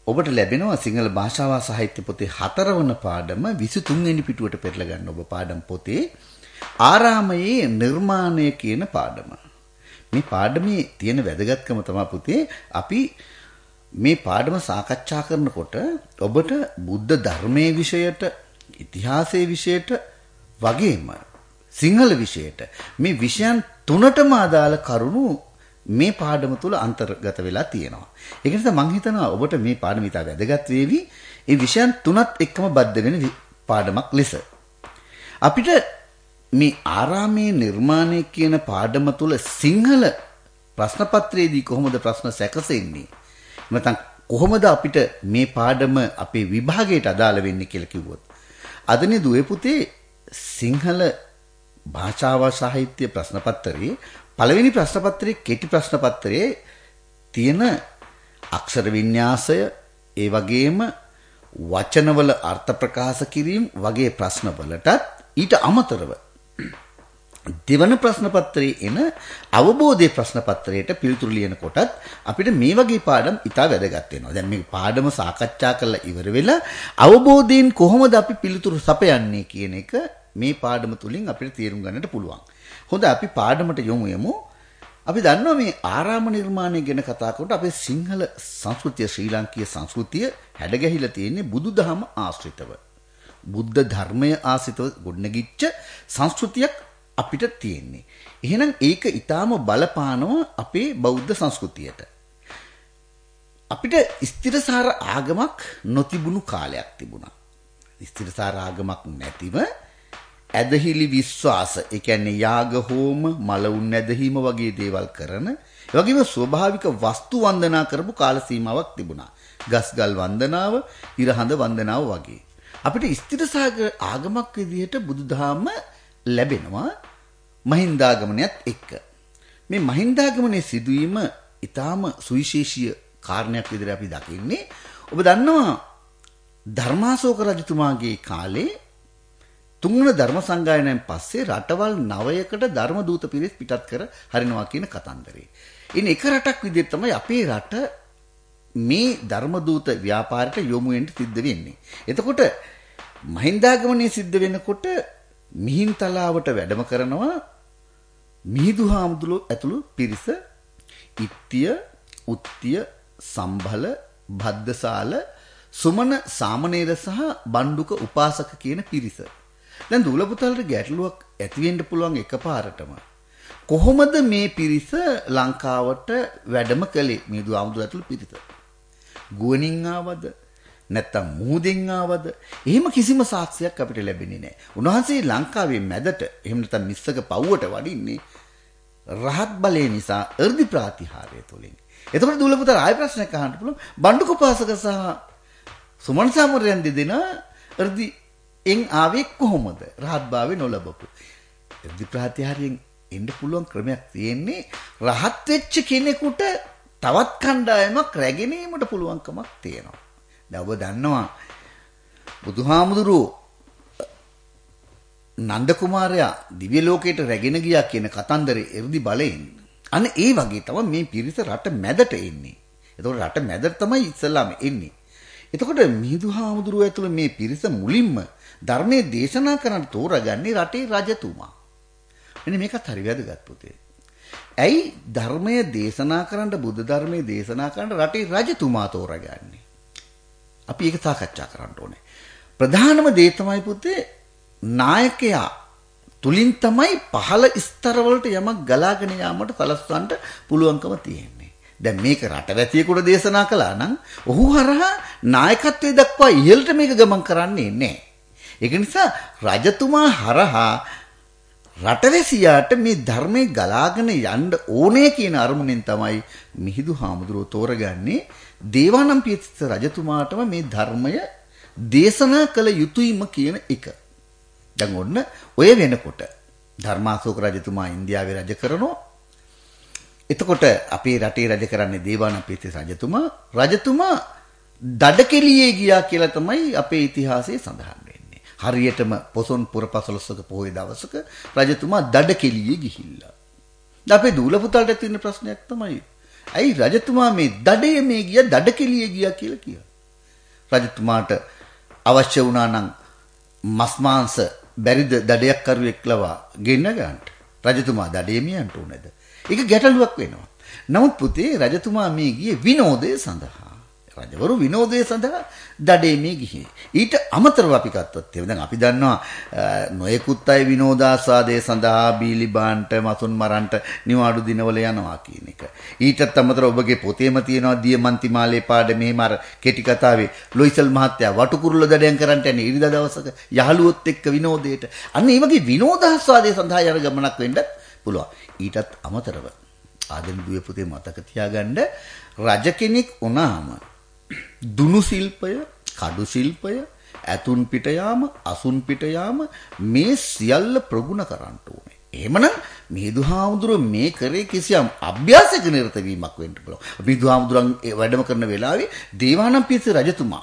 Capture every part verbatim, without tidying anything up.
ඔබට ලැබෙනවා සිංහල භාෂාව සාහිත්‍ය පොතේ හතරවන පාඩම විසිතුන් වෙනි පිටුවට පෙරලා ගන්න ඔබ පාඩම් පොතේ ආරාමයේ නිර්මාණය කියන පාඩම. මේ පාඩමේ තියෙන වැදගත්කම තමයි පුතේ අපි මේ පාඩම සාකච්ඡා කරනකොට ඔබට බුද්ධ ධර්මයේ විෂයට, ඉතිහාසයේ විෂයට වගේම සිංහල විෂයට මේ විෂයන් තුනටම අදාළ කරුණු මේ පාඩම තුල අන්තර්ගත වෙලා තියෙනවා. ඒක නිසා මම හිතනවා ඔබට මේ පාඩම ඉතා වැදගත් වේවි. ඒ විෂයන් තුනත් එක්කම බද්ධ වෙන පාඩමක් ලෙස. අපිට මේ ආරාමයේ නිර්මාණය කියන පාඩම තුල සිංහල ප්‍රශ්න පත්‍රයේදී කොහොමද ප්‍රශ්න සැකසෙන්නේ? නැත්නම් කොහොමද අපිට මේ පාඩම අපේ විභාගයට අදාළ වෙන්නේ කියලා කිව්වොත්. අදනේ දුවේ පුතේ සිංහල භාෂාව සාහිත්‍ය ප්‍රශ්න පත්‍රයේ පළවෙනි ප්‍රශ්න පත්‍රයේ කෙටි ප්‍රශ්න පත්‍රයේ තියෙන අක්ෂර වින්‍යාසය ඒ වගේම වචනවල අර්ථ ප්‍රකාශ කිරීම වගේ ප්‍රශ්න වලටත් ඊට අමතරව දෙවන ප්‍රශ්න පත්‍රයේ එන අවබෝධයේ ප්‍රශ්න පත්‍රයට පිළිතුරු ලියන කොටත් අපිට මේ වගේ පාඩම් ඉතා වැදගත් වෙනවා. දැන් මේ පාඩම සාකච්ඡා කරලා ඉවර වෙලා අවබෝධයෙන් කොහොමද අපි පිළිතුරු සපයන්නේ කියන එක මේ පාඩම තුලින් අපිට තේරුම් ගන්නට පුළුවන්. හොඳ අපි පාඩමට යමු යමු. අපි දන්නවා මේ ආරාම නිර්මාණය ගැන කතා කරනකොට අපේ සිංහල සංස්කෘතිය ශ්‍රී ලාංකීය සංස්කෘතිය හැඩගැහිලා තියෙන්නේ බුදුදහම ආශ්‍රිතව. බුද්ධ ධර්මය ආශ්‍රිතව ගොඩනැගිච්ච සංස්කෘතියක් අපිට තියෙන්නේ. එහෙනම් ඒක ඊටාම බලපානවා අපේ බෞද්ධ සංස්කෘතියට. අපිට ස්ථිරසාර ආගමක් නොතිබුණු කාලයක් තිබුණා. ස්ථිරසාර ආගමක් නැතිව ඇදහිලි විශ්වාස, ඒ කියන්නේ යාග හෝම, මලවුන් ඇදහිම වගේ දේවල් කරන, ඒ වගේම ස්වභාවික වස්තු වන්දනා කරපු කාල සීමාවක් තිබුණා. ගස්ගල් වන්දනාව, ඉරහඳ වන්දනාව වගේ. අපිට ස්ථිරසාර ආගමක් විදිහට බුදුදහම ලැබෙනවා මහින්දාගමනයත් එක්ක. මේ මහින්දාගමනයේ සිදුවීම ඊටාම සුවිශේෂී කාරණයක් විදිහට අපි දකින්නේ. ඔබ දන්නවා ධර්මාශෝක රජතුමාගේ කාලේ තුන්වන ධර්ම සංගායනයෙන් පස්සේ රටවල් නවයකට ධර්ම දූත පිරිස් පිටත් කර හරිනවා කියන කතන්දරේ. ඉතින් එක රටක් විදිහට තමයි අපේ රට මේ ධර්ම දූත ව්‍යාපාරයට යොමු වෙන්න සිද්ධ වෙන්නේ. එතකොට මහින්දාගමනයේ සිද්ධ වෙනකොට මිහින්තලාවට වැඩම කරනවා මිහිඳු හාමුදුරුවෝ ඇතුළු පිරිස ඉත්තිය, උත්තිය, සම්බල, භද්දසාල, සුමන සාමණේර සහ බණ්ඩුක උපාසක කියන පිරිස. දැන් දූල පුතාලට ගැටලුවක් ඇති වෙන්න පුළුවන් එකපාරටම. කොහොමද මේ පිරිස ලංකාවට වැඩම කළේ? මිහිඳු හාමුදුරුවෝ ඇතුළු පිරිස. ගුවනින් ආවද? නැත්තම් මුහුදෙන් ආවද? එහෙම කිසිම සාක්ෂියක් අපිට ලැබෙන්නේ නැහැ. උන්වහන්සේ ලංකාවේ මැදට එහෙම නැත්නම් මිස්සක පවුවට වඩින්නේ රහත් බලය නිසා එර්දි ප්‍රාතිහාර්ය තුලින්. එතකොට දූල පුතා ආයෙ ප්‍රශ්නයක් අහන්න පුළුවන්. බණ්ඩුක උපාසක සහ සුමන සාමණේරයන් දෙදෙනා එර්දි එන් ආවේ කොහොමද? රහත් භාවය නොලබපු. එර්දි ප්‍රාතිහාර්යෙන් එන්න පුළුවන් ක්‍රමයක් තියෙන්නේ රහත් වෙච්ච කෙනෙකුට තවත් කණ්ඩායමක් රැගෙනීමට පුළුවන්කමක් තියෙනවා. දැන් ඔබ දන්නවා බුදුහාමුදුරුවෝ නන්ද කුමාරයා දිව්‍ය ලෝකයට රැගෙන ගියා කියන කතන්දරේ එර්දි බලයෙන්. අන්න ඒ වගේ තමයි මේ පිරිස රට මැදට එන්නේ. එතකොට රට මැදට තමයි ඉස්සලාම එන්නේ. එතකොට මිහිඳු හාමුදුරුවෝ ඇතුළු මේ පිරිස මුලින්ම ධර්මයේ දේශනා කරන්න තෝරාගන්නේ රටේ රජතුමා. මෙන්න මේකත් හරි වැදගත් පුතේ. ඇයි ධර්මයේ දේශනා කරන්න බුද්ධ ධර්මයේ දේශනා කරන්න රටේ රජතුමා තෝරාගන්නේ? අපි ඒක සාකච්ඡා කරන්න ඕනේ. ප්‍රධානම දේ තමයි පුතේ නායකයා තුලින් තමයි පහළ ස්තරවලට යමක් ගලාගෙන යාමට සලස්වන්න පුළුවන්කම තියෙන්නේ. දැන් මේක රටවැසියෙකුට දේශනා කළා නම් ඔහු හරහා නායකත්වයේ දක්වා ඉහළට මේක ගමන් කරන්නේ නැහැ. ඒක නිසා රජතුමා හරහා රටවැසියාට මේ ධර්මයේ ගලාගෙන යන්න ඕනේ කියන අරමුණෙන් තමයි මිහිඳු හාමුදුරුවෝ තෝරගන්නේ දේවානම්පියතිස්ස රජතුමාටම මේ ධර්මය දේශනා කළ යුතුයම කියන එක. දැන් ඔන්න ඔය වෙනකොට ධර්මාශෝක රජතුමා ඉන්දියාවේ රජ කරනවා. එතකොට අපේ රටේ රජ කරන්නේ දේවානම්පියතිස්ස රජතුමා. රජතුමා දඩකෙලියේ ගියා කියලා තමයි අපේ ඉතිහාසයේ සඳහන් වෙන්නේ. හරියටම පොසොන් පුර පසළොස්වක පොහොය දවසක රජතුමා දඩකෙලියේ ගිහිල්ලා. දැන් අපේ දූල පුතාලට තියෙන ප්‍රශ්නයක් තමයි ඇයි රජතුමා මේ දඩේ මේ ගියා දඩකෙලියේ ගියා කියලා කියනවා. රජතුමාට අවශ්‍ය වුණා නම් මස් මාංශ බැරිද දඩයක් කරුවෙක් ලවා ගෙන්න ගන්නට. රජතුමා දඩේමියන්ට උනේද? ඒක ගැටලුවක් වෙනවා. නමුත් පුතේ රජතුමා මේ ගියේ විනෝදය සඳහා. රජවරු විනෝදය සඳහා දඩේමිය ගියේ. ඊට අමතරව අපි ගත්තොත් එහෙනම් දැන් අපි දන්නවා නොයෙකුත් අය විනෝදාස්වාදයේ සඳහා බීලි බාන්ට මසුන් මරන්ට නිවාඩු දිනවල යනවා කියන එක. ඊටත් අමතරව ඔබගේ පොතේම තියෙනවා දියමන්තිමාලේ පාඩමේ මාර කෙටි කතාවේ ලොයිසල් මහත්තයා වටුකුරුල්ල දඩයන් කරන්ට යන්නේ ඉරිදා දවසක යහළුවොත් එක්ක විනෝදයට. අන්න ඒ වගේ විනෝදාස්වාදයේ සඳහා යන ගමනක් වෙන්නත් පුළුවන්. ඊටත් අමතරව ආදෙනි දුවේ පුතේ මතක තියාගන්න රජ කෙනෙක් වුණාම දුනු ශිල්පය, කඩු ශිල්පය, ඇතුන් පිට යාම, අසුන් පිට යාම මේ සියල්ල ප්‍රගුණ කරන්න ඕනේ. එහෙමනම් මිහිඳුහාමුදුරුවෝ මේ කරේ කිසියම් අභ්‍යාසයක නිරත වීමක් වෙන්න පුළුවන්. මිහිඳුහාමුදුරන් වැඩම කරන වෙලාවේ දේවානම්පියතිස්ස රජතුමා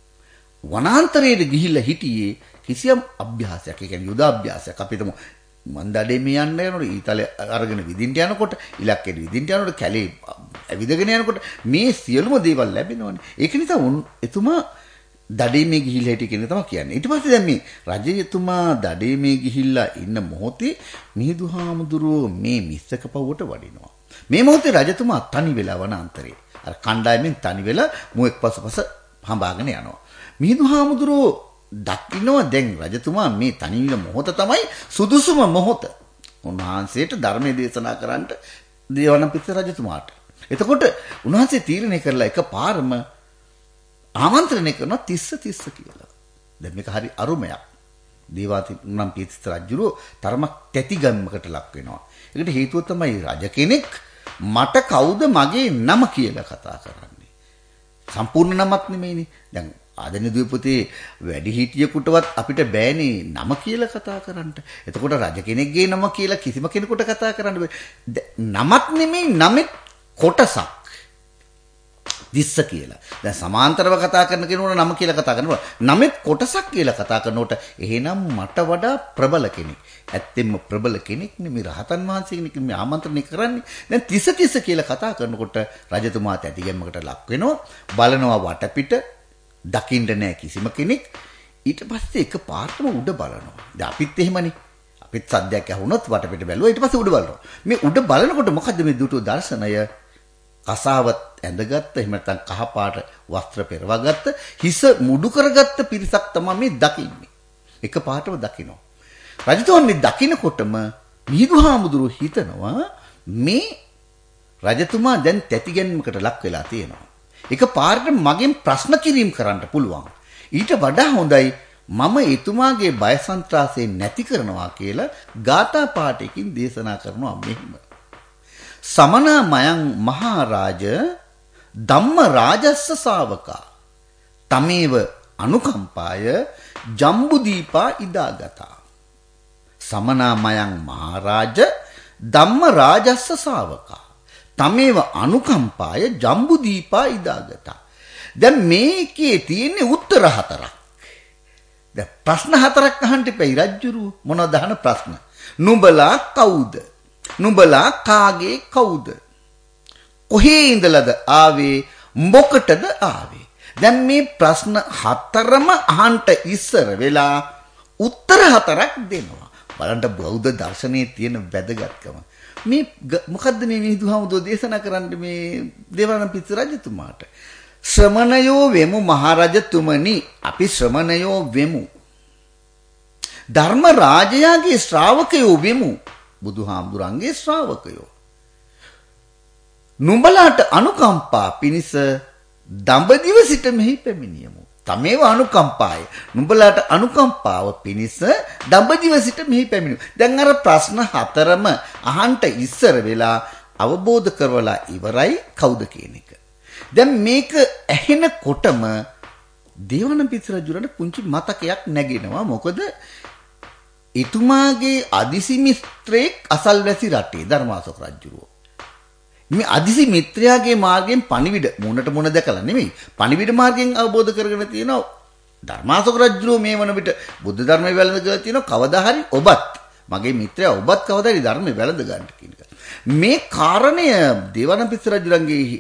වනාන්තරයට ගිහිල්ලා හිටියේ කිසියම් අභ්‍යාසයක්. ඒ කියන්නේ යුද අභ්‍යාසයක්. අපි හිතමු මන්දඩේ මේ යන්න යනකොට ඊතලේ අරගෙන විදින්ට යනකොට ඉලක්කෙට විදින්ට යනකොට කැලේ ඇවිදගෙන යනකොට මේ සියලුම දේවල් ලැබෙනවනේ. ඒක නිසා උන් එතුමා දඩේමේ ගිහිල්ලා හිටිය කෙනෙක් තමයි කියන්නේ. ඊට පස්සේ දැන් මේ රජයතුමා දඩේමේ ගිහිල්ලා ඉන්න මොහොතේ මිහිඳුහාමුදුරුවෝ මේ මිස්සක පවුවට වඩිනවා. මේ මොහොතේ රජතුමා තනි වෙලා වනාන්තරේ. අර කණ්ඩායමෙන් තනි වෙලා මුවෙක් පසුපස හඹාගෙන යනවා. මිහිඳුහාමුදුරුවෝ දකින්නවා දැන් රජතුමා මේ තනිවිල මොහොත තමයි සුදුසුම මොහොත. උන්වහන්සේට ධර්මයේ දේශනා කරන්නට දේවානම්පියතිස්ස රජතුමාට. එතකොට උන්වහන්සේ තීරණය කරලා එකපාරම ආමන්ත්‍රණය කරනවා තිස්ස තිස්ස කියලා. දැන් මේක හරි අරුමයක්. දේවානම්පියතිස්ස රජුරෝ තරමක් තැතිගම්මකට ලක් වෙනවා. ඒකට හේතුව තමයි රජ කෙනෙක් මට කවුද මගේ නම කියලා කතා කරන්නේ. සම්පූර්ණ නමක් නෙමෙයිනේ. දැන් ආදෙනි දුවේ පුතේ වැඩි හිටියෙකුටවත් අපිට බෑනේ නම කියලා කතා කරන්න. එතකොට රජ කෙනෙක්ගේ නම කියලා කිසිම කෙනෙකුට කතා කරන්න බෑ. නමක් නෙමෙයි නමේ කොටසක්. දිස්ස කියලා. දැන් සමාන්තරව කතා කරන කෙනෙකුට නම කියලා කතා කරනවා. නමේ කොටසක් කියලා කතා කරනකොට එහෙනම් මට වඩා ප්‍රබල කෙනෙක්. ඇත්තෙන්ම ප්‍රබල කෙනෙක් නෙමෙයි රහතන් වහන්සේ කෙනෙක් මේ ආමන්ත්‍රණය කරන්නේ. දැන් තිස්ස තිස්ස කියලා කතා කරනකොට රජතුමා තැතිගැම්මකට ලක් වෙනවා. බලනවා වටපිට දකින්න නැහැ කිසිම කෙනෙක්. ඊට පස්සේ එක පාටම උඩ බලනවා. දැන් අපිත් එහෙමනේ. අපිත් සද්දයක් ඇහුනොත් වටපිට බැලුවා ඊට පස්සේ උඩ බලනවා. මේ උඩ බලනකොට මොකද්ද මේ දුටු දර්ශනය? කසාවත් ඇඳගත්ත එහෙම නැත්නම් කහ පාට වස්ත්‍ර පෙරවගත්ත හිස මුඩු කරගත්ත පිරිසක් තමයි මේ දකින්නේ. එක පාටම දකිනවා. රජතුමනි දකින්නකොටම මිහිඳුහාමුදුරුවෝ හිතනවා මේ රජතුමා දැන් තැතිගැන්මකට ලක් වෙලා තියෙනවා. එක පාරට මගෙන් ප්‍රශ්න කිරීම කරන්න පුළුවන්. ඊට වඩා හොඳයි මම එතුමාගේ බය සන්ත්‍රාසය නැති කරනවා කියලා ගාථා පාඨයකින් දේශනා කරනවා මෙහිම. සමනා මයං මහරජ ධම්ම රාජස්ස ශාවකා තමේව අනුකම්පාය ජම්බුදීපා ඉදාගතා. සමනා මයං මහරජ ධම්ම රාජස්ස ශාවකා තමේව අනුකම්පාය ජම්බුදීපා ඉදාගතා. දැන් මේකේ තියෙන්නේ උත්තර හතරක්. දැන් ප්‍රශ්න හතරක් අහන්න ඉපයි රජ්ජුරු මොනවද අහන ප්‍රශ්න? නුඹලා කවුද? නුඹලා කාගේ කවුද? කොහේ ඉඳලාද ආවේ? මොකටද ආවේ? දැන් මේ ප්‍රශ්න හතරම අහන්න ඉස්සර වෙලා උත්තර හතරක් දෙනවා. බලන්න බෞද්ධ දර්ශනයේ තියෙන වැදගත්කම. මේ මොකද්ද මේ මිහිඳුහාමුදුරුවෝ දේශනා කරන්නේ මේ දේවානම්පියතිස්ස රජතුමාට? ශ්‍රමණයෝ වෙමු මහරජතුමනි, අපි ශ්‍රමණයෝ වෙමු. ධර්ම රාජයාගේ ශ්‍රාවකයෝ වෙමු, බුදුහාමුදුරන්ගේ ශ්‍රාවකයෝ. නුඹලාට අනුකම්පා පිණිස දඹදිව සිට මෙහි පැමිණියමු. තමේව අනුකම්පාය. නුඹලාට අනුකම්පාව පිණිස දඹදිව සිට මෙහි පැමිණියමු. දැන් අර ප්‍රශ්න හතරම අහන්ට ඉස්සර වෙලා අවබෝධ කරවලා ඉවරයි කවුද කියන එක. දැන් මේක ඇහෙනකොටම දේවානම්පියතිස්ස රජුරන්ට පුංචි මතකයක් නැගෙනවා. මොකද එතුමාගේ අදිසි මිත්‍රයෙක් අසල්වැසි රටේ ධර්මාශෝක රජුරෝ. මේ අදිසි මිත්‍රයාගේ මාර්ගයෙන් පණිවිඩ මුණට මුණ දැකලා නෙමෙයි පණිවිඩ මාර්ගයෙන් අවබෝධ කරගෙන තියෙනවා ධර්මාශෝක රජුරෝ මේ වන විට බුද්ධ ධර්මයේ වැළඳ තියෙනවා. කවදා හරි ඔබත් මගේ මිත්‍රයා ඔබත් කවදා හරි ධර්මයේ වැළඳ ගන්න කියන එක. මේ කාරණය දේවානම්පියතිස්ස රජුරන්ගේ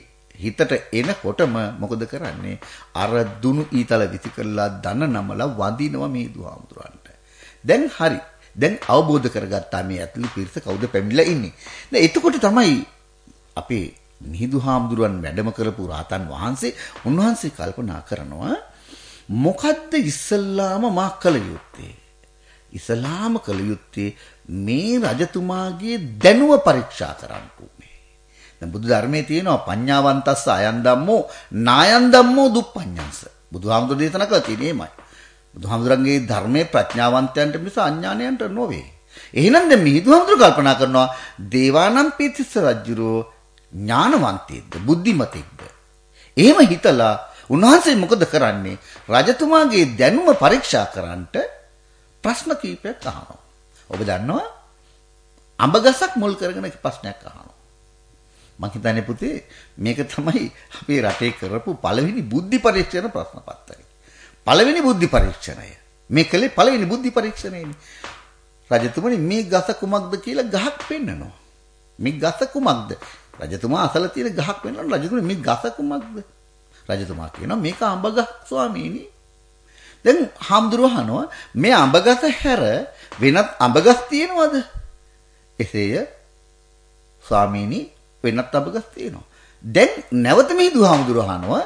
හිතට එනකොටම මොකද කරන්නේ? අර දුනු ඊතල විසි කළා දන නමලා වඳිනවා මේ දුහාමුදුරන්ට. දැන් හරි. දැන් අවබෝධ කරගත්තා මේ ඇතුළු පිරිස කවුද පැමිණලා ඉන්නේ. දැන් එතකොට තමයි අපේ මිහිඳු හාමුදුරුවන් වැඩම කරපු රාතන් වහන්සේ උන්වහන්සේ කල්පනා කරනවා මොකද්ද ඉස්සල්ලාම මා කළ යුත්තේ? ඉස්ලාම කළ යුත්තේ මේ රජතුමාගේ දැනුම පරීක්ෂා කරන්න ඕනේ. දැන් බුදු ධර්මයේ තියෙනවා පඤ්ඤාවන්තස්ස අයන් ධම්මෝ නායන් ධම්මෝ දුප්පඤ්ඤංස. බුදුහාමුදුරු දේශනා කළා තියෙනේමයි. බුදුහාමුදුරන්ගේ ධර්මයේ ප්‍රඥාවන්තයන්ට මිස අඥානයන්ට නොවේ. එහෙනම් දැන් මිහිඳු හාමුදුරු කල්පනා කරනවා දේවානම් පීතිස්ස රජුරෝ ඥානවන්තයෙක්ද බුද්ධිමතෙක්ද? එහෙම හිතලා උන්වහන්සේ මොකද කරන්නේ? රජතුමාගේ දැනුම පරීක්ෂා කරන්නට ප්‍රශ්න කීපයක් අහනවා. ඔබ දන්නවා අඹගසක් මුල් කරගෙන ප්‍රශ්නයක් අහනවා. මම හිතන්නේ පුතේ මේක තමයි අපේ රටේ කරපු පළවෙනි බුද්ධි පරීක්ෂණ ප්‍රශ්න පත්‍රය. පළවෙනි බුද්ධි පරීක්ෂණය. මේ කලේ පළවෙනි බුද්ධි පරීක්ෂණයනේ. රජතුමනි මේ ගස කුමක්ද කියලා ගහක් පෙන්නනවා. මේ ගස කුමක්ද? රජතුමා අසල තියෙන ගහක් පෙන්නනවා. රජතුමනි මේ ගස කුමක්ද? රජතුමා කියනවා මේක අඹගහ ස්වාමීනි. දැන් හාමුදුරුවෝ අහනවා මේ අඹගස හැර වෙනත් අඹගස් තියෙනවද? එසේය ස්වාමීනි වෙනත් අඹගස් තියෙනවා. දැන් නැවත මේ දුහාමුදුරුවෝ අහනවා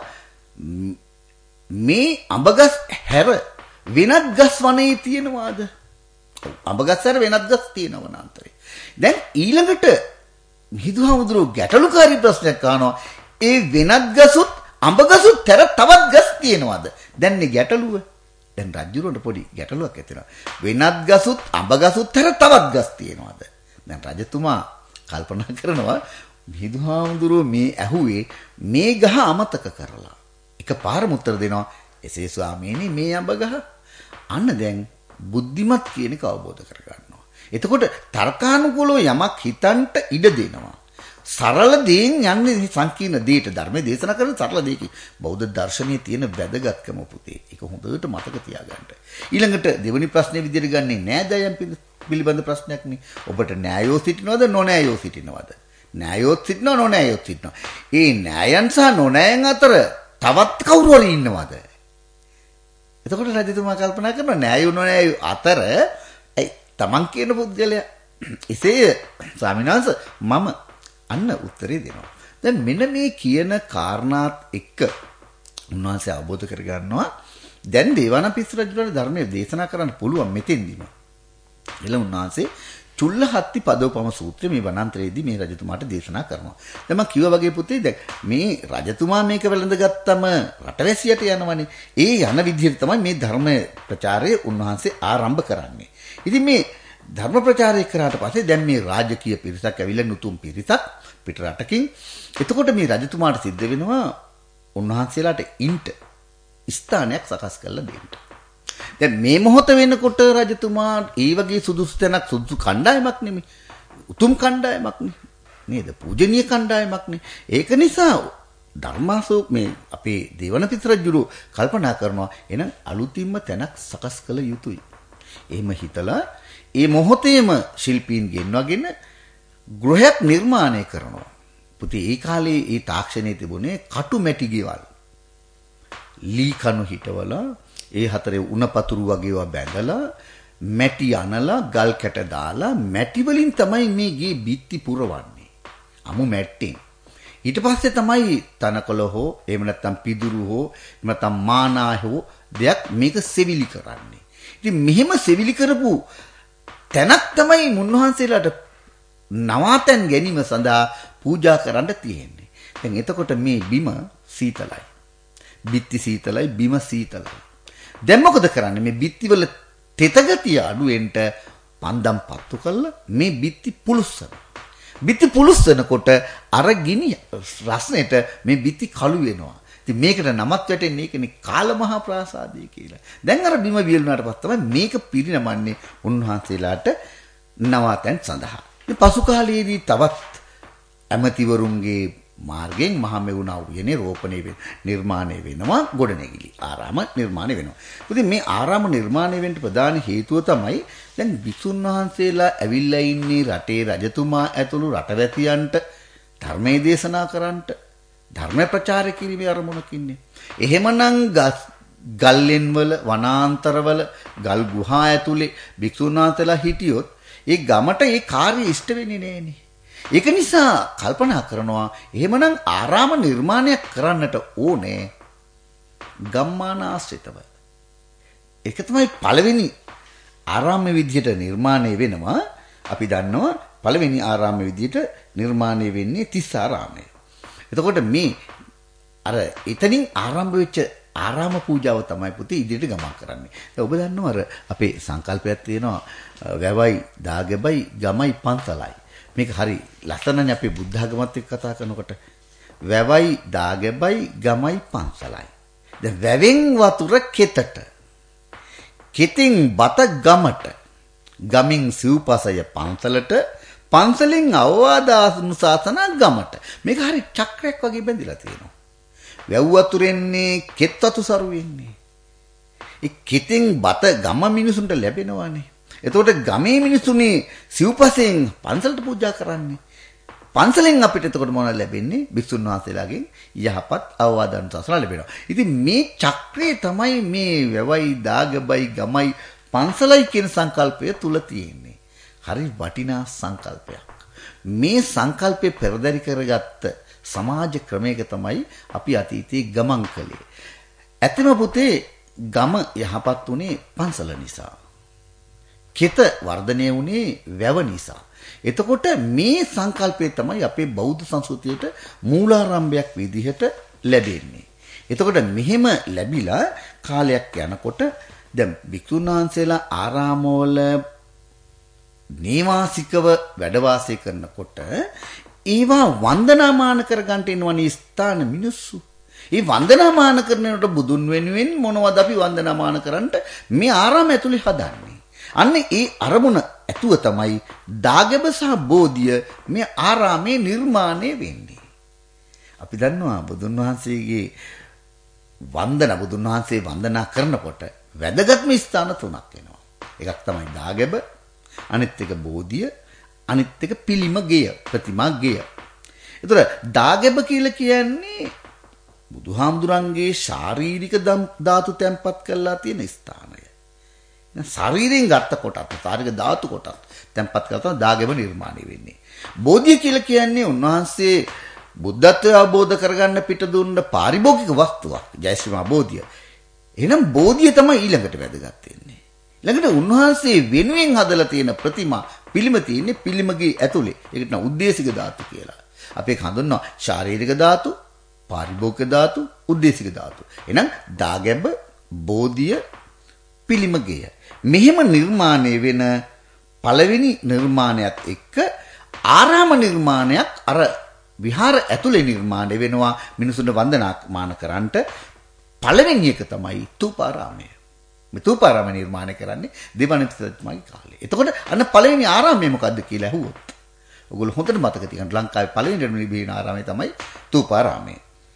මේ අඹගස් හැර වෙනත් ගස් වනයේ තියෙනවද? අඹගස් හැර වෙනත් ගස් තියෙනව නාන්තරේ. දැන් ඊළඟට මිහිඳුහාමුදුරුවෝ ගැටලුකාරී ප්‍රශ්නයක් අහනවා ඒ වෙනත් ගසුත් අඹගසුත් හැර තවත් ගස් තියෙනවද? දැන් මේ ගැටලුව දැන් රජුරන්ට පොඩි ගැටලුවක් ඇති වෙනවා. වෙනත් ගසුත් අඹගසුත් හැර තවත් ගස් තියෙනවද? දැන් රජතුමා කල්පනා කරනවා මිහිඳුහාමුදුරුවෝ මේ ඇහුවේ මේ ගහ අමතක කරලා. එකපාරම උත්තර දෙනවා එසේ ස්වාමීනි මේ අඹගහ. අන්න දැන් බුද්ධිමත් කියන එක අවබෝධ කරගන්නවා. එතකොට තර්කානුකූලව යමක් හිතන්ට ඉඩ දෙනවා. සරල දේෙන් යන්නේ සංකීර්ණ දෙයට ධර්මයේ දේශනා කරන සරල දෙයකින් බෞද්ධ දර්ශනයේ තියෙන වැදගත්කම පුතේ. ඒක හොඳට මතක තියාගන්න. ඊළඟට දෙවෙනි ප්‍රශ්නේ විදිහට ගන්නේ නෑදෑයන් පිළිබඳ ප්‍රශ්නයක් නේ. ඔබට නෑයෝ සිටිනවද නොනෑයෝ සිටිනවද? නෑයෝත් සිටිනව නොනෑයෝත් සිටිනව. ඒ නෑයන් සහ නොනෑයන් අතර තවත් කවුරු හරි ඉන්නවද? එතකොට රජතුමා කල්පනා කරනවා නෑයෝ නොනෑයෝ අතර ඒ තමන් කියන පුද්ගලයා එසේ ස්වාමීන් වහන්සේ මම අන්න උත්තරේ දෙනවා. දැන් මෙන්න මේ කියන කාරණාත් එක්ක උන්වහන්සේ අවබෝධ කරගන්නවා දැන් දේවානම්පියතිස්ස රජුගේ ධර්මයේ දේශනා කරන්න පුළුවන් මෙතෙන්දිම. එළ උන්වහන්සේ චුල්ලහත්ති පදෝපම සූත්‍රය මේ වනාන්තරයේදී මේ රජතුමාට දේශනා කරනවා. දැන් මම කිව්වා වගේ පුතේ දැන් මේ රජතුමා මේක වැළඳගත්තම රටවැසියට යනවනේ. ඒ යන විදිහට තමයි මේ ධර්ම ප්‍රචාරය උන්වහන්සේ ආරම්භ කරන්නේ. ඉතින් මේ ධර්ම ප්‍රචාරය කරාට පස්සේ දැන් මේ රාජකීය පිරිසක් ඇවිල්ලා නුතුම් පිරිසක් පිට රටකින්. එතකොට මේ රජතුමාට සිද්ධ වෙනවා උන්වහන්සේලාට ඉන්ට ස්ථානයක් සකස් කරලා දෙන්න. දැන් මේ මොහොත වෙනකොට රජතුමා ඒ වගේ සුදුසු තැනක් සුදුසු කණ්ඩායමක් නෙමෙයි. උතුම් කණ්ඩායමක් නේද? පූජනීය කණ්ඩායමක් නේ. ඒක නිසා ධර්මාසෝක මේ අපේ දේවනපිත රජුරු කල්පනා කරනවා එහෙනම් අලුතින්ම තැනක් සකස් කළ යුතුයි. එහෙම හිතලා ඒ මොහොතේම ශිල්පීන් ගෙන්වගෙන ගෘහයක් නිර්මාණය කරනවා. පුතේ ඒ කාලේ ඒ තාක්ෂණයේ තිබුණේ කටු මැටි ගෙවල්. ලී කණු හිටවලා ඒ හතරේ උණපතුරු වගේවා බැඳලා මැටි අනලා ගල් කැට දාලා මැටි වලින් තමයි මේ ගේ බිත්ති පුරවන්නේ. අමු මැට්ටෙන්. ඊට පස්සේ තමයි තනකොළ හෝ එහෙම නැත්නම් පිදුරු හෝ එහෙම නැත්නම් මානා හෝ දෙයක් මේක සෙවිලි කරන්නේ. ඉතින් මෙහෙම සෙවිලි කරපු තැනක් තමයි මුන්වහන්සේලාට නවාතැන් ගැනීම සඳහා පූජා කරන්න තියෙන්නේ. දැන් එතකොට මේ බිම සීතලයි. බිත්ති සීතලයි බිම සීතලයි. දැන් මොකද කරන්නේ? මේ බිත්තිවල තෙතගතිය අඩුවෙන්ට පන්දම් පත්තු කරලා මේ බිත්ති පුලුස්සන. බිත්ති පුලුස්සනකොට අර ගිනි රස්නෙට මේ බිත්ති කළු වෙනවා. ඉතින් මේකට නමක් වැටෙන්නේ ඒකනේ කාලමහා ප්‍රාසාදය කියලා. දැන් අර බිම වියලුණාට පස්සේ තමයි මේක පිරිනමන්නේ උන්වහන්සේලාට නවාතැන් සඳහා. ඉතින් පසු කාලයේදී තවත් ඇමතිවරුන්ගේ මාර්ගයෙන් මහමෙවුනා උයනේ රෝපණය වෙන නිර්මාණය වෙනවා ගොඩනැගිලි ආරාම නිර්මාණය වෙනවා. ඉතින් මේ ආරාම නිර්මාණය වෙන්න ප්‍රධාන හේතුව තමයි දැන් විසුන් වහන්සේලා ඇවිල්ලා ඉන්නේ රටේ රජතුමා ඇතුළු රටවැසියන්ට ධර්මයේ දේශනා කරන්නට ධර්ම ප්‍රචාරය කිරීමේ අරමුණකින්නේ. එහෙමනම් ගල්ලෙන් වල වනාන්තරවල ගල් ගුහා ඇතුලේ භික්ෂුන් වහන්සේලා හිටියොත් ඒ ගමට ඒ කාර්ය ඉෂ්ට වෙන්නේ නෑනේ. ඒක නිසා කල්පනා කරනවා එහෙමනම් ආරාම නිර්මාණයක් කරන්නට ඕනේ ගම්මාන ආශ්‍රිතව. ඒක තමයි පළවෙනි ආරාම විදියට නිර්මාණය වෙනවා. අපි දන්නවා පළවෙනි ආරාම විදියට නිර්මාණය වෙන්නේ තිස් ආරාමය. එතකොට මේ අර එතනින් ආරම්භ වෙච්ච ආරාම පූජාව තමයි පුතේ ඉදිරියට ගමන් කරන්නේ. දැන් ඔබ දන්නවා අර අපේ සංකල්පයක් තියෙනවා වැවයි දාගබයි ගමයි පන්සලයි. මේක හරි ලස්සනනේ අපේ බුද්ධ ආගමත් එක්ක කතා කරනකොට. වැවයි දාගබයි ගමයි පන්සලයි. දැන් වැවෙන් වතුර කෙතට. කෙතින් බත ගමට. ගමින් සිව්පසය පන්සලට. පන්සලෙන් අවවාද අනුශාසන ගමට. මේක හරි චක්‍රයක් වගේ බැඳිලා තියෙනවා. වැව් වතුරෙන්නේ කෙත් වතු සරු වෙන්නේ. ඒ කෙතෙන් බත ගම මිනිසුන්ට ලැබෙනවානේ. එතකොට ගමේ මිනිසුනේ සිව්පසෙන් පන්සලට පූජා කරන්නේ. පන්සලෙන් අපිට එතකොට මොනවද ලැබෙන්නේ? භික්ෂුන් වහන්සේලාගෙන් යහපත් අවවාද අනුශාසන ලැබෙනවා. ඉතින් මේ චක්‍රය තමයි මේ වැවයි දාගබයි ගමයි පන්සලයි කියන සංකල්පය තුල තියෙන්නේ. හරි වටිනා සංකල්පයක්. මේ සංකල්පය පෙරදරි කරගත්ත සමාජ ක්‍රමයක තමයි අපි අතීතයේ ගමන් කළේ. ඇත්තම පුතේ ගම යහපත් උනේ පන්සල නිසා. කෙත වර්ධනය වුණේ වැව නිසා. එතකොට මේ සංකල්පය තමයි අපේ බෞද්ධ සංස්කෘතියට මූලාරම්භයක් විදිහට ලැබෙන්නේ. එතකොට මෙහෙම ලැබිලා කාලයක් යනකොට දැන් භික්ෂුන් වහන්සේලා ආරාමවල නේවාසිකව වැඩ වාසය කරනකොට ඒවා වන්දනාමාන කරගන්න එනවනේ ස්ථාන මිනිස්සු. ඒ වන්දනාමාන කරනකොට බුදුන් වෙනුවෙන් මොනවද අපි වන්දනාමාන කරන්නට මේ ආරාම ඇතුලේ හදන්නේ. අන්න ඒ අරමුණ ඇතුව තමයි දාගැබ සහ බෝධිය මේ ආරාමේ නිර්මාණය වෙන්නේ. අපි දන්නවා බුදුන් වහන්සේගේ වන්දන බුදුන් වහන්සේ වන්දනා කරනකොට වැදගත්ම ස්ථාන තුනක් වෙනවා. එකක් තමයි දාගැබ, අනිත් එක බෝධිය, අනිත් එක පිළිම ගෙය, ප්‍රතිමා ගෙය. ඒතර දාගැබ කියලා කියන්නේ බුදුහාමුදුරන්ගේ ශාරීරික ධාතු තැන්පත් කරලා තියෙන ස්ථානය. ශරීරයෙන් ගත්ත කොටත්, ශාරීරික ධාතු කොටත් තැන්පත් කරලා තමයි දාගැබ නිර්මාණය වෙන්නේ. බෝධිය කියලා කියන්නේ උන්වහන්සේ බුද්ධත්වය අවබෝධ කරගන්න පිට දුන්න පාරිභෝගික වස්තුවක්. ජයශ්‍රී මා බෝධිය. එහෙනම් බෝධිය තමයි ඊළඟට වැදගත් වෙන්නේ. ඊළඟට උන්වහන්සේ වෙනුවෙන් හදලා තියෙන ප්‍රතිමා පිළිම තියෙන්නේ පිළිමගේ ඇතුලේ. ඒකට නම් උද්දේශික ධාතු කියලා. අපි ඒක හඳුන්වනවා ශාරීරික ධාතු, පාරිභෝගික ධාතු, උද්දේශික ධාතු. එහෙනම් දාගැබ, බෝධිය, පිළිමගය. මෙහෙම නිර්මාණය වෙන පළවෙනි නිර්මාණයත් එක්ක ආරාම නිර්මාණයක් අර විහාර ඇතුලේ නිර්මාණය වෙනවා මිනිසුන්ට වන්දනාමාන කරන්නට. පළවෙනි එක තමයි තූපාරාමය. මේ තූපාරාම නිර්මාණය කරන්නේ දෙවනිත්‍යතුමාගේ කාලේ. එතකොට අන්න පළවෙනි ආරාමය මොකද්ද කියලා අහුවොත් ඔයගොල්ලෝ හොඳට මතක තියාගන්න. ලංකාවේ පළවෙනි නිර්මාණ ආරාමය තමයි තූපාරාමය.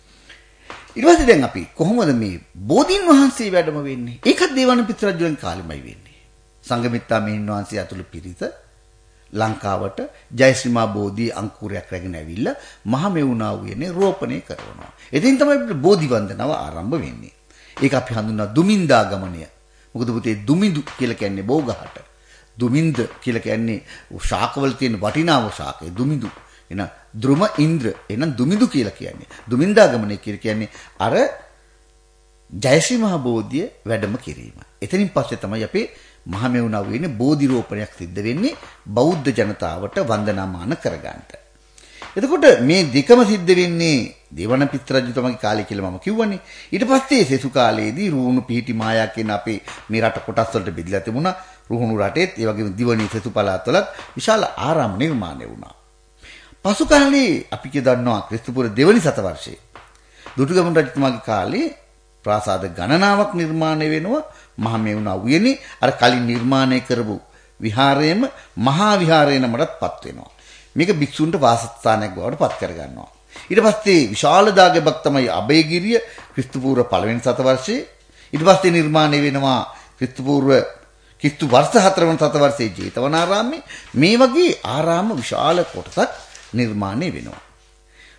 ඊට පස්සේ දැන් අපි කොහොමද මේ බෝධීන් වහන්සේ වැඩම වෙන්නේ? ඒකත් දේවානම්පියතිස්ස රජුගේ කාලෙමයි වෙන්නේ. සංඝමිත්තා මෙහින් වහන්සේ ඇතුළු පිරිස ලංකාවට ජයශ්‍රී මා බෝධි අංකුරයක් රැගෙන ඇවිල්ලා මහමෙවුනා උයනේ රෝපණය කරනවා. එදින් තමයි බෝධි වන්දනාව ආරම්භ වෙන්නේ. ඒක අපි හඳුන්වනවා දුමින්දා ගමනය. මොකද පුතේ දුමින්දු කියලා කියන්නේ බෝගහට. දුමින්ද කියලා කියන්නේ ශාකවල තියෙන වටිනාම ශාකය දුමින්දු. එන ධ්‍රුම ඉන්ද්‍ර එන දුමින්දු කියලා කියන්නේ. දුමින්දා ගමනය කියලා කියන්නේ අර ජයශ්‍රී මහ බෝධිය වැඩම කිරීම. එතනින් පස්සේ තමයි අපේ මහමෙවුනා වෙන්නේ බෝධි රෝපණයක් සිද්ධ වෙන්නේ බෞද්ධ ජනතාවට වන්දනාමාන කරගන්න. එතකොට මේ දෙකම සිද්ධ වෙන්නේ දේවානම්පියතිස්ස රජතුමාගේ කාලේ කියලා මම කිව්වනේ. ඊට පස්සේ සෙසු කාලයේදී රුහුණු පිහිටි මායා කියන අපේ මේ රට කොටස් වලට බෙදලා තිබුණා. රුහුණු රටේත් ඒ වගේම දිවණී සෙසු පළාත්වලත් විශාල ආරාම නිර්මාණය වුණා. පසු කාලේ අපි කිය දන්නවා ක්‍රිස්තුපුර දෙවනි සතවර්ෂයේ දුටුගැමුණු රජතුමාගේ කාලේ ප්‍රාසාද ගණනාවක් නිර්මාණය වෙනවා මහමෙවුනා උයනේ. අර කලින් නිර්මාණය කරපු විහාරයේම මහා විහාරය නමටත් පත් වෙනවා. මේක භික්ෂුන්ට වාසස්ථානයක් බවට පත් කර ගන්නවා. ඊට පස්සේ විශාල දාගැබක් තමයි අබේගිරිය ක්‍රිස්තුපූර්ව පළවෙනි සතවර්ෂයේ. ඊට පස්සේ නිර්මාණය වෙනවා ක්‍රිස්තුපූර්ව ක්‍රිස්තු වර්ෂ හතර වෙනි සතවර්ෂයේ ජේතවනාරාමයේ. මේ වගේ ආරාම විශාල කොටසක් නිර්මාණය වෙනවා.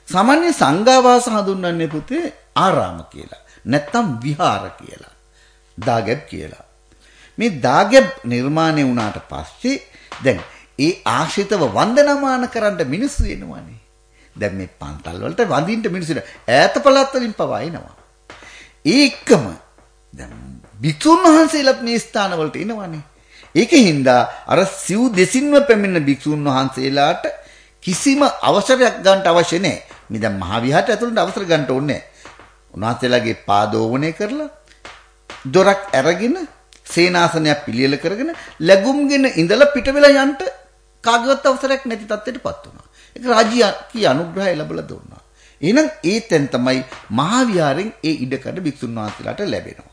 සාමාන්‍ය සංඝාවාස හඳුන්වන්නේ පුතේ ආරාම කියලා. නැත්තම් විහාර කියලා. දාගැබ් කියලා. මේ දාගැබ් නිර්මාණය වුණාට පස්සේ දැන් ඒ ආශ්‍රිතව වන්දනමාන කරන්න මිනිස්සු එනවනේ. දැන් මේ පන්තල් වලට වඳින්න මිනිස්සු ඈත පළාත් වලින් පවා එනවා. ඒකම දැන් භික්ෂුන් වහන්සේලාත් මේ ස්ථාන වලට එනවනේ. ඒකින්ද අර සිව් දෙසින්ම පැමිණෙන භික්ෂුන් වහන්සේලාට කිසිම අවසරයක් ගන්න අවශ්‍ය නැහැ. මේ දැන් මහ විහාරයට ඇතුළට අවසර ගන්න ඕනේ නැහැ. උන්වහන්සේලාගේ පාදෝවණය කරලා දොරක් අරගෙන සේනාසනයක් පිළියෙල කරගෙන ලැබුම්ගෙන ඉඳලා පිට වෙලා යන්න කාගේවත් අවසරයක් නැති තත්ත්වයටපත් වුණා. ඒක රාජ්‍ය අනුග්‍රහය ලැබලා දුන්නා. එහෙනම් ඒ තැන් තමයි මහා විහාරෙන් ඒ ඉඩකඩ භික්ෂුන් වහන්සේලාට ලැබෙනවා.